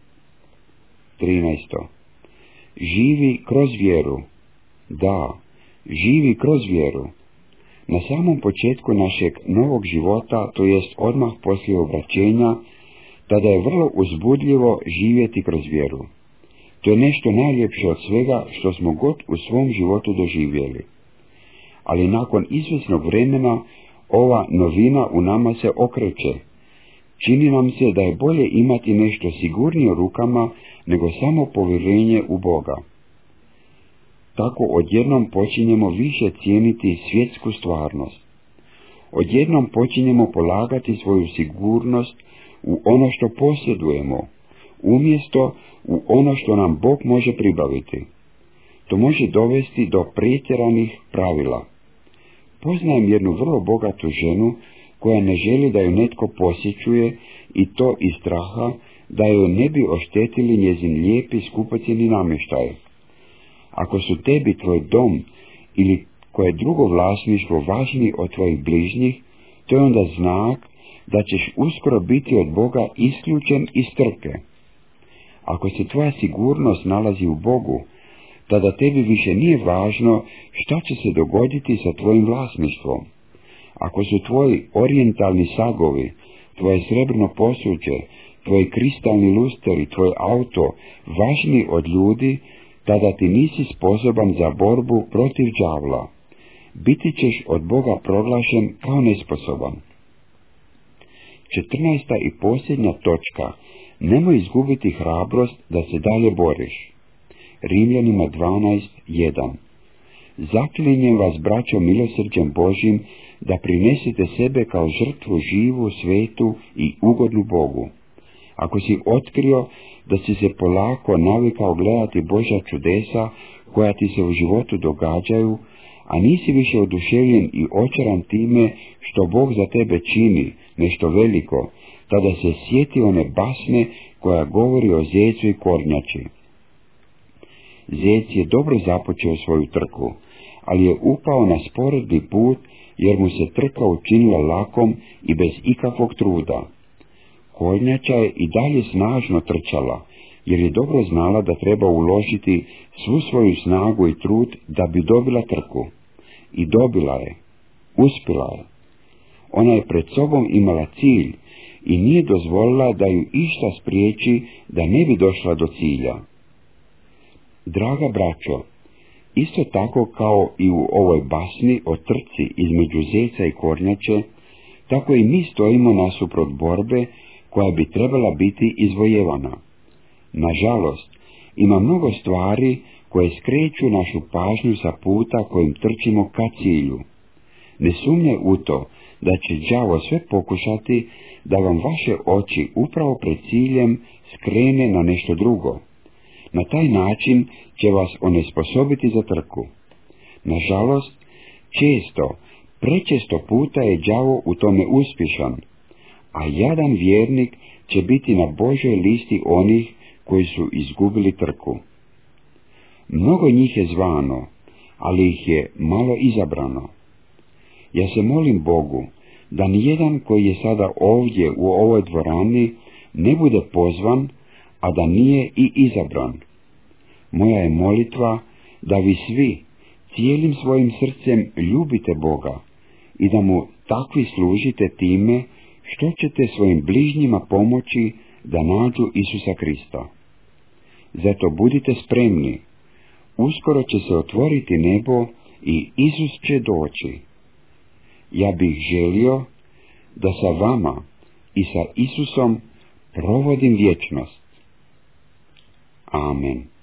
13. Živi kroz vjeru. Da, živi kroz vjeru. Na samom početku našeg novog života, to jest odmah poslije obraćenja, tada je vrlo uzbudljivo živjeti kroz vjeru. To je nešto najljepše od svega što smo god u svom životu doživjeli. Ali nakon izvjesnog vremena ova novina u nama se okreće. Čini nam se da je bolje imati nešto sigurnije u rukama nego samo povjerenje u Boga. Tako odjednom počinjemo više cijeniti svjetsku stvarnost. Odjednom počinjemo polagati svoju sigurnost u ono što posjedujemo, umjesto u ono što nam Bog može pribaviti. To može dovesti do pretjeranih pravila. Poznajem jednu vrlo bogatu ženu koja ne želi da ju netko posjećuje, i to iz straha da joj ne bi oštetili njezin lijepi skupocjeni namještaj. Ako su tebi tvoj dom ili koje drugo vlasništvo važniji od tvojih bližnjih, to je onda znak da ćeš uskoro biti od Boga isključen iz trke. Ako se tvoja sigurnost nalazi u Bogu, tada tebi više nije važno šta će se dogoditi sa tvojim vlasništvom. Ako su tvoji orijentalni sagovi, tvoje srebrno posuđe, tvoji kristalni lusteri, tvoj auto važniji od ljudi, tada ti nisi sposoban za borbu protiv đavla. Biti ćeš od Boga proglašen kao nesposoban. 14. i posljednja točka. Nemoj izgubiti hrabrost da se dalje boriš. Rimljanima 12:1. Zaklinjem vas, braćo, milosrđem Božjim, da prinesete sebe kao žrtvu živu, svetu i ugodnu Bogu. Ako si otkrio da si se polako navikao gledati Božja čudesa koja ti se u životu događaju, a nisi više oduševljen i očaran time što Bog za tebe čini nešto veliko, tada se sjeti one basne koja govori o zecu i kornjači. Zec je dobro započeo svoju trku, ali je upao na sporedni put jer mu se trka učinila lakom i bez ikakvog truda. Kornjača je i dalje snažno trčala, jer je dobro znala da treba uložiti svu svoju snagu i trud da bi dobila trku. I dobila je. Uspjela je. Ona je pred sobom imala cilj i nije dozvolila da ju išta spriječi da ne bi došla do cilja. Draga braćo, isto tako kao i u ovoj basni o trci između zeca i kornjače, tako i mi stojimo nasuprot borbe koja bi trebala biti izvojevana. Nažalost, ima mnogo stvari koje skreću našu pažnju sa puta kojim trčimo ka cilju. Ne sumnjaj u to da će đavo sve pokušati da vam vaše oči upravo pred ciljem skrene na nešto drugo. Na taj način će vas onesposobiti za trku. Nažalost, prečesto puta je đavo u tome uspješan, a jadan vjernik će biti na Božoj listi onih koji su izgubili trku. Mnogo njih je zvano, ali ih je malo izabrano. Ja se molim Bogu da nijedan koji je sada ovdje u ovoj dvorani ne bude pozvan, a da nije i izabran. Moja je molitva da vi svi cijelim svojim srcem ljubite Boga i da mu takvi služite time što ćete svojim bližnjima pomoći da nađu Isusa Krista. Zato budite spremni, uskoro će se otvoriti nebo i Isus će doći. Ja bih želio da sa vama i sa Isusom provodim vječnost. Amen.